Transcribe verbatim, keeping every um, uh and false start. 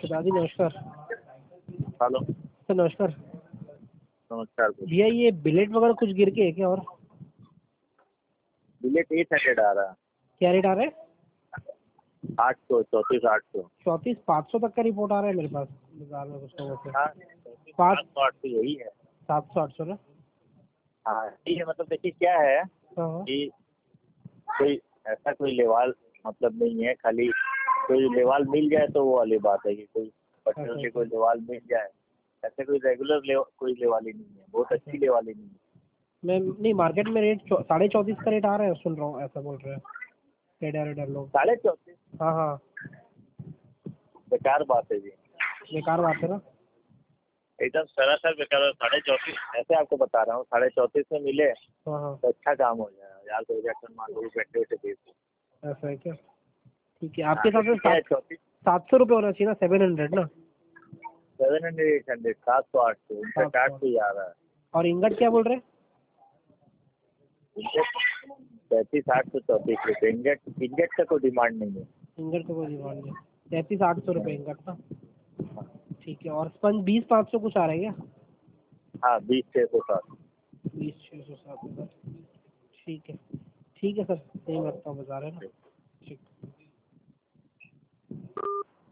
दादी नमस्कार। Hello sir नमस्कार। नमस्कार। भैया ये बिलेट वगैरह कुछ गिर के है क्या? और बिलेट एट हंड्रेड आ रहा है। क्या रेट आ रहा है? आठ सौ चौंतीस आठ सौ चौंतीस पाँच सौ तक का रिपोर्ट आ रहा है मेरे पास बाजार में कुछ लोगों से। हाँ पाँच सात सौ आठ सौ यही है। सात सौ आठ सौ ना? हाँ यही है। मतलब देखिए क्या है हाँ कि कोई ऐसा कोई लेवाल मतलब नहीं है, खाली कोई लेवाल मिल जाए तो वो वाली बात है कि कोई पटना अच्छा से अच्छा कोई लेवाल मिल जाए। ऐसे कोई रेगुलर ले, कोई लेवाली नहीं है, बहुत अच्छी लेवाली नहीं है। मैं नहीं, मार्केट में रेट चौ- साढ़े चौंतीस का रेट आ रहा है, सुन रहा हूँ ऐसा बोल रहे हैं रेडर रेडर लोग। साढ़े चौंतीस हाँ हाँ, बेकार बात है जी, बेकार बात है ना। एकदम सरासर बेकार है। साढ़े चौंतीस ऐसे आपको बता रहा हूँ, साढ़े चौंतीस में मिले हाँ हाँ, तो अच्छा काम हो जाएगा यार। दो हजार टन मान लो बैठे से बेच दो। ऐसा है क्या? ठीक है, आपके हिसाब से सात चौंतीस सात सौ रुपये होना चाहिए ना? सेवन हंड्रेड ना? सेवन हंड्रेड एट हंड्रेड सात सौ आठ सौ इनका सात चार्ट सौ। तो ही आ रहा है। और इंगट क्या बोल रहे हैं? पैंतीस आठ सौ चौंतीस रुपये इंगेट। इंगेट का कोई डिमांड नहीं है। इंगट का कोई डिमांड नहीं। तैंतीस आठ सौ रुपये इंगट ना? ठीक है। और स्पंज बीस पाँच सौ कुछ आ रहा है क्या? हाँ बीस छः सौ सात। बीस छः सौ सात हज़ार। ठीक है ठीक है सर, यही रखता हूँ बाजार है ना।